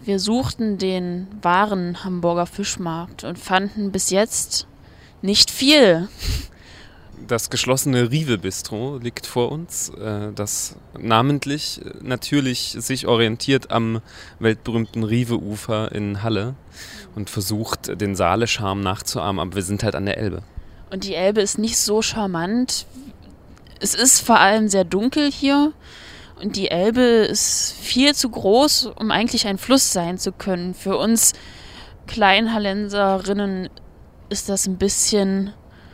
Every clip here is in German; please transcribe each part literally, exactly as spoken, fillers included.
Wir suchten den wahren Hamburger Fischmarkt und fanden bis jetzt nicht viel. Das geschlossene Rive-Bistro liegt vor uns, das namentlich natürlich sich orientiert am weltberühmten Rive-Ufer in Halle und versucht, den Saale-Charme nachzuahmen, aber wir sind halt an der Elbe. Und die Elbe ist nicht so charmant. Es ist vor allem sehr dunkel hier und die Elbe ist viel zu groß, um eigentlich ein Fluss sein zu können. Für uns Kleinhallenserinnen ist das ein bisschen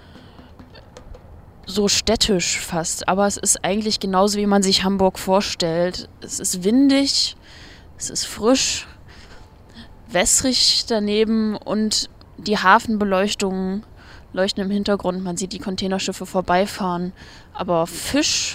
so städtisch fast, aber es ist eigentlich genauso, wie man sich Hamburg vorstellt. Es ist windig, es ist frisch, wässrig daneben und die Hafenbeleuchtungen leuchten im Hintergrund. Man sieht die Containerschiffe vorbeifahren, aber Fisch,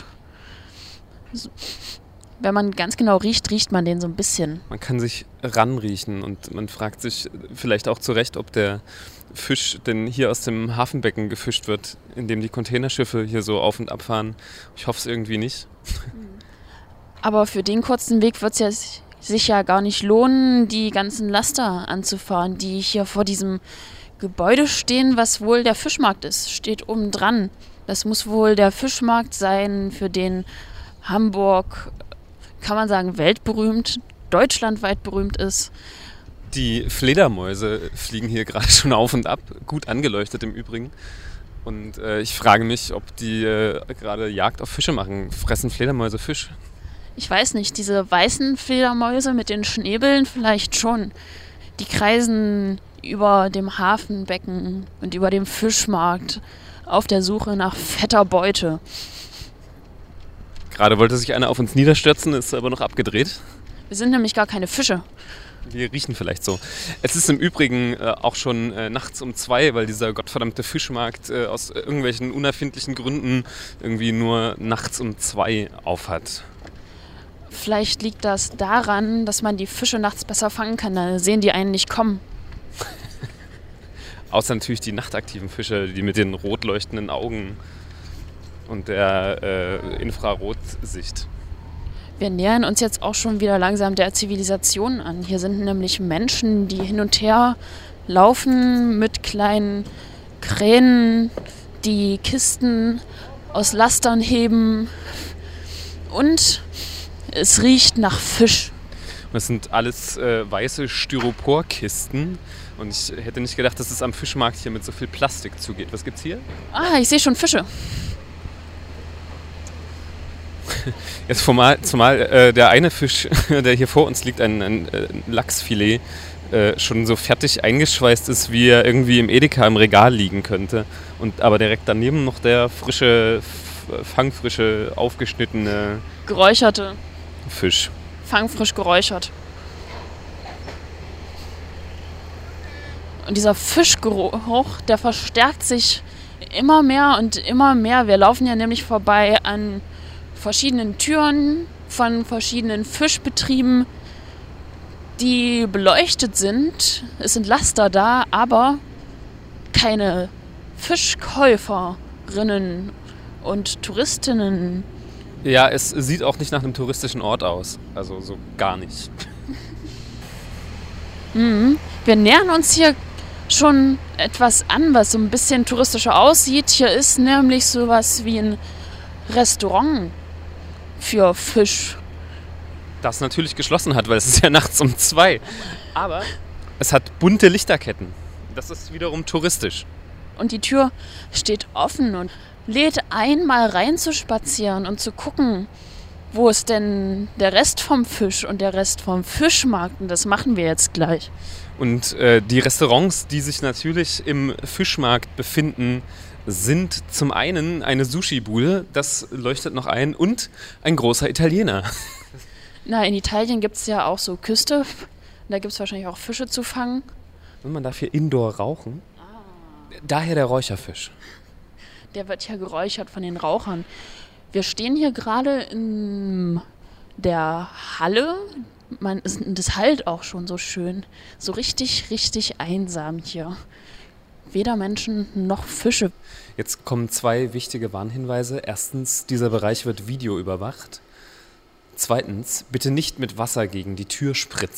wenn man ganz genau riecht, riecht man den so ein bisschen. Man kann sich ranriechen und man fragt sich vielleicht auch zu Recht, ob der Fisch denn hier aus dem Hafenbecken gefischt wird, in dem die Containerschiffe hier so auf und ab fahren. Ich hoffe es irgendwie nicht. Aber für den kurzen Weg wird es ja sich ja gar nicht lohnen, die ganzen Laster anzufahren, die hier vor diesem Gebäude stehen, was wohl der Fischmarkt ist, steht oben dran. Das muss wohl der Fischmarkt sein, für den Hamburg, kann man sagen, weltberühmt, deutschlandweit berühmt ist. Die Fledermäuse fliegen hier gerade schon auf und ab, gut angeleuchtet im Übrigen. Und äh, ich frage mich, ob die äh, gerade Jagd auf Fische machen. Fressen Fledermäuse Fisch? Ich weiß nicht, diese weißen Fledermäuse mit den Schnäbeln vielleicht schon. Die kreisen über dem Hafenbecken und über dem Fischmarkt auf der Suche nach fetter Beute. Gerade wollte sich einer auf uns niederstürzen, ist aber noch abgedreht. Wir sind nämlich gar keine Fische. Wir riechen vielleicht so. Es ist im Übrigen äh, auch schon äh, nachts um zwei, weil dieser gottverdammte Fischmarkt äh, aus irgendwelchen unerfindlichen Gründen irgendwie nur nachts um zwei aufhat. Vielleicht liegt das daran, dass man die Fische nachts besser fangen kann, da sehen die einen nicht kommen. Außer natürlich die nachtaktiven Fische, die mit den rot leuchtenden Augen und der äh, Infrarotsicht. Wir nähern uns jetzt auch schon wieder langsam der Zivilisation an. Hier sind nämlich Menschen, die hin und her laufen mit kleinen Kränen, die Kisten aus Lastern heben. Und es riecht nach Fisch. Das sind alles äh, weiße Styroporkisten. Und ich hätte nicht gedacht, dass es am Fischmarkt hier mit so viel Plastik zugeht. Was gibt's hier? Ah, ich sehe schon Fische. Jetzt formal, zumal äh, der eine Fisch, der hier vor uns liegt, ein, ein, ein Lachsfilet, äh, schon so fertig eingeschweißt ist, wie er irgendwie im Edeka im Regal liegen könnte. Und aber direkt daneben noch der frische, fangfrische, aufgeschnittene Geräucherte Fisch. Fangfrisch geräuchert. Und dieser Fischgeruch, der verstärkt sich immer mehr und immer mehr. Wir laufen ja nämlich vorbei an verschiedenen Türen von verschiedenen Fischbetrieben, die beleuchtet sind. Es sind Laster da, aber keine Fischkäuferinnen und Touristinnen. Ja, es sieht auch nicht nach einem touristischen Ort aus. Also so gar nicht. Mhm. Wir nähern uns hier schon etwas an, was so ein bisschen touristischer aussieht. Hier ist nämlich sowas wie ein Restaurant für Fisch. Das natürlich geschlossen hat, weil es ist ja nachts um zwei. Aber es hat bunte Lichterketten. Das ist wiederum touristisch. Und die Tür steht offen und lädt ein, mal reinzuspazieren und zu gucken, wo ist denn der Rest vom Fisch und der Rest vom Fischmarkt. Und das machen wir jetzt gleich. Und äh, die Restaurants, die sich natürlich im Fischmarkt befinden, sind zum einen eine Sushi-Bude, das leuchtet noch ein, und ein großer Italiener. Na, in Italien gibt es ja auch so Küste. Da gibt es wahrscheinlich auch Fische zu fangen. Und man darf hier indoor rauchen. Ah. Daher der Räucherfisch. Der wird ja geräuchert von den Rauchern. Wir stehen hier gerade in der Halle. Man, das hallt auch schon so schön. So richtig, richtig einsam hier. Weder Menschen noch Fische. Jetzt kommen zwei wichtige Warnhinweise. Erstens, dieser Bereich wird videoüberwacht. Zweitens, bitte nicht mit Wasser gegen die Tür spritzen.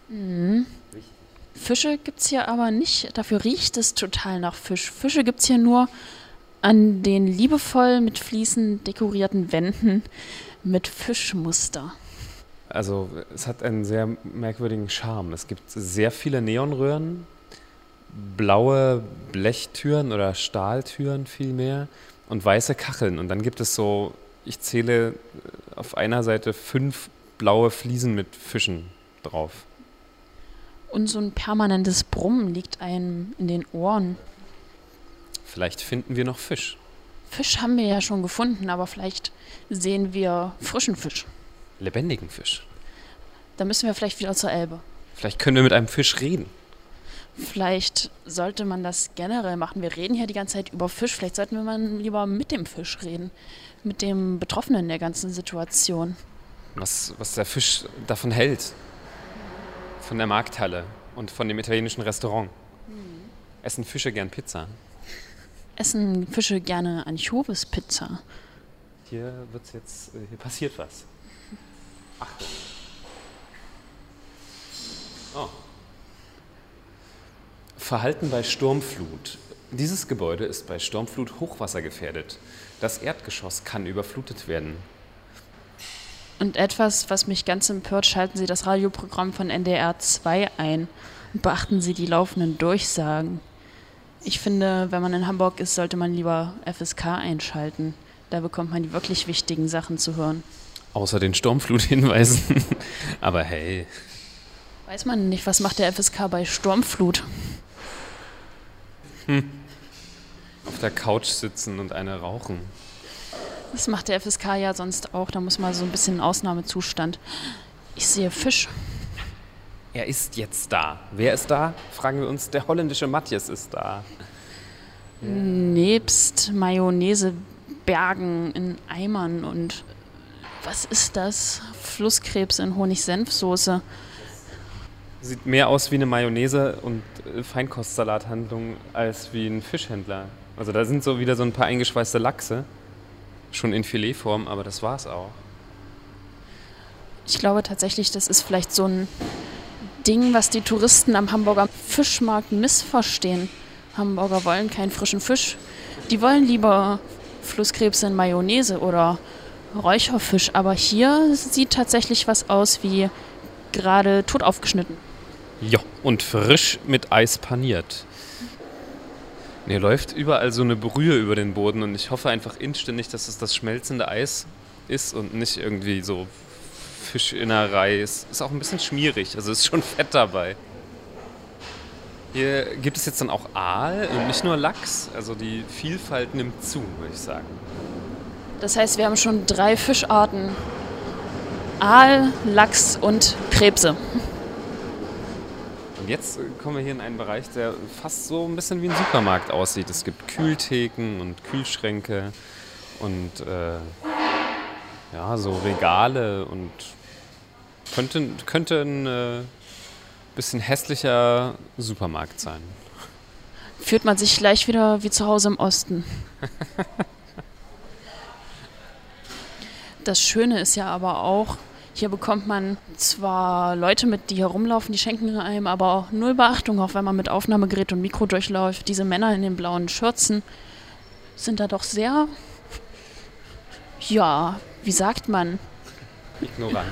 Mhm. Fische gibt es hier aber nicht. Dafür riecht es total nach Fisch. Fische gibt es hier nur an den liebevoll mit Fliesen dekorierten Wänden mit Fischmuster. Also es hat einen sehr merkwürdigen Charme. Es gibt sehr viele Neonröhren, blaue Blechtüren oder Stahltüren vielmehr und weiße Kacheln. Und dann gibt es so, ich zähle auf einer Seite fünf blaue Fliesen mit Fischen drauf. Und so ein permanentes Brummen liegt einem in den Ohren. Vielleicht finden wir noch Fisch. Fisch haben wir ja schon gefunden, aber vielleicht sehen wir frischen Fisch. Lebendigen Fisch. Da müssen wir vielleicht wieder zur Elbe. Vielleicht können wir mit einem Fisch reden. Vielleicht sollte man das generell machen. Wir reden hier die ganze Zeit über Fisch. Vielleicht sollten wir mal lieber mit dem Fisch reden. Mit dem Betroffenen der ganzen Situation. Was, was der Fisch davon hält. Von der Markthalle und von dem italienischen Restaurant. Hm. Essen Fische gern Pizza? Essen Fische gerne Anchovispizza? Hier wird's jetzt, hier passiert was. Achtung. Oh. Verhalten bei Sturmflut. Dieses Gebäude ist bei Sturmflut hochwassergefährdet. Das Erdgeschoss kann überflutet werden. Und etwas, was mich ganz empört, schalten Sie das Radioprogramm von N D R zwei ein und beachten Sie die laufenden Durchsagen. Ich finde, wenn man in Hamburg ist, sollte man lieber F S K einschalten. Da bekommt man die wirklich wichtigen Sachen zu hören. Außer den Sturmfluthinweisen. Aber hey. Weiß man nicht, was macht der F S K bei Sturmflut? Hm. Auf der Couch sitzen und eine rauchen. Das macht der F S K ja sonst auch. Da muss man so ein bisschen Ausnahmezustand. Ich sehe Fisch. Er ist jetzt da. Wer ist da? Fragen wir uns. Der holländische Matthias ist da. Nebst Mayonnaise-Bergen in Eimern und was ist das? Flusskrebs in Honig-Senf-Soße. Sieht mehr aus wie eine Mayonnaise- und Feinkostsalathandlung als wie ein Fischhändler. Also da sind so wieder so ein paar eingeschweißte Lachse. Schon in Filetform, aber das war's auch. Ich glaube tatsächlich, das ist vielleicht so ein Ding, was die Touristen am Hamburger Fischmarkt missverstehen. Hamburger wollen keinen frischen Fisch. Die wollen lieber Flusskrebs in Mayonnaise oder Räucherfisch. Aber hier sieht tatsächlich was aus wie gerade tot aufgeschnitten. Ja, und frisch mit Eis paniert. Hier läuft überall so eine Brühe über den Boden und ich hoffe einfach inständig, dass es das schmelzende Eis ist und nicht irgendwie so Fischinnerei. Es ist auch ein bisschen schmierig, also ist schon Fett dabei. Hier gibt es jetzt dann auch Aal und nicht nur Lachs, also die Vielfalt nimmt zu, würde ich sagen. Das heißt, wir haben schon drei Fischarten. Aal, Lachs und Krebse. Und jetzt kommen wir hier in einen Bereich, der fast so ein bisschen wie ein Supermarkt aussieht. Es gibt Kühltheken und Kühlschränke und äh, ja, so Regale und könnte, könnte ein äh, bisschen hässlicher Supermarkt sein. Fühlt man sich gleich wieder wie zu Hause im Osten. Das Schöne ist ja aber auch, hier bekommt man zwar Leute mit, die hier rumlaufen, die schenken einem aber auch null Beachtung, auch wenn man mit Aufnahmegerät und Mikro durchläuft. Diese Männer in den blauen Schürzen sind da doch sehr, ja, wie sagt man? Ignorant.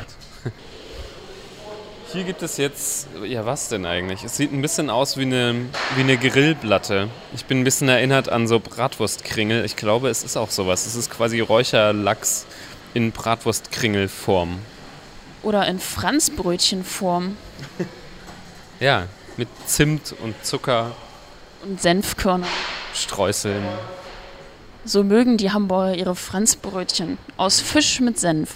Hier gibt es jetzt, ja was denn eigentlich? Es sieht ein bisschen aus wie eine, wie eine Grillplatte. Ich bin ein bisschen erinnert an so Bratwurstkringel. Ich glaube, es ist auch sowas. Es ist quasi Räucherlachs in Bratwurstkringelform. Oder in Franzbrötchenform. Ja, mit Zimt und Zucker. Und Senfkörner. Streuseln. So mögen die Hamburger ihre Franzbrötchen. Aus Fisch mit Senf.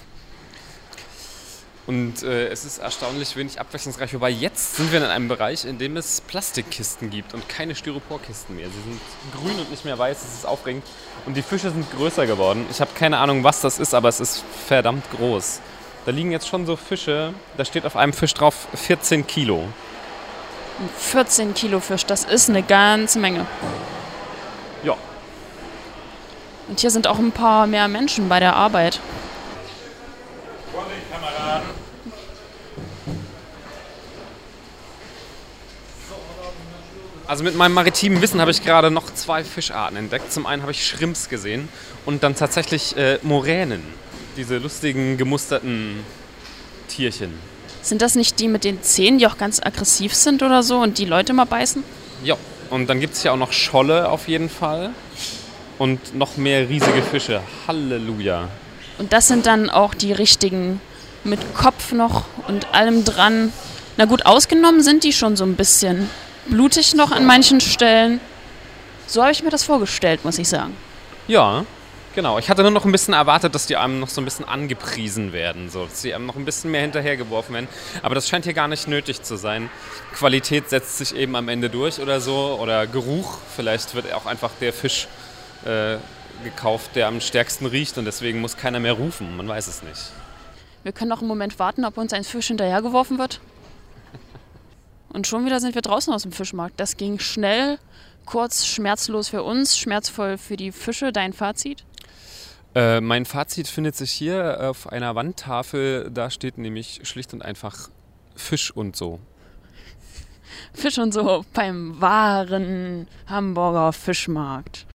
Und äh, es ist erstaunlich wenig abwechslungsreich. Wobei jetzt sind wir in einem Bereich, in dem es Plastikkisten gibt und keine Styroporkisten mehr. Sie sind grün und nicht mehr weiß. Das ist aufregend. Und die Fische sind größer geworden. Ich habe keine Ahnung, was das ist, aber es ist verdammt groß. Da liegen jetzt schon so Fische. Da steht auf einem Fisch drauf vierzehn Kilo. vierzehn Kilo Fisch, das ist eine ganze Menge. Ja. Und hier sind auch ein paar mehr Menschen bei der Arbeit. Also mit meinem maritimen Wissen habe ich gerade noch zwei Fischarten entdeckt. Zum einen habe ich Shrimps gesehen und dann tatsächlich äh, Moränen. Diese lustigen, gemusterten Tierchen. Sind das nicht die mit den Zähnen, die auch ganz aggressiv sind oder so und die Leute mal beißen? Ja, und dann gibt es ja auch noch Scholle auf jeden Fall. Und noch mehr riesige Fische. Halleluja. Und das sind dann auch die richtigen mit Kopf noch und allem dran. Na gut, ausgenommen sind die schon so ein bisschen blutig noch an manchen Stellen. So habe ich mir das vorgestellt, muss ich sagen. Ja, genau. Ich hatte nur noch ein bisschen erwartet, dass die einem noch so ein bisschen angepriesen werden. So, dass die einem noch ein bisschen mehr hinterhergeworfen werden. Aber das scheint hier gar nicht nötig zu sein. Qualität setzt sich eben am Ende durch oder so. Oder Geruch. Vielleicht wird auch einfach der Fisch äh, gekauft, der am stärksten riecht. Und deswegen muss keiner mehr rufen. Man weiß es nicht. Wir können noch einen Moment warten, ob uns ein Fisch hinterhergeworfen wird. Und schon wieder sind wir draußen aus dem Fischmarkt. Das ging schnell, kurz, schmerzlos für uns, schmerzvoll für die Fische. Dein Fazit? Äh, mein Fazit findet sich hier auf einer Wandtafel. Da steht nämlich schlicht und einfach Fisch und so. Fisch und so beim wahren Hamburger Fischmarkt.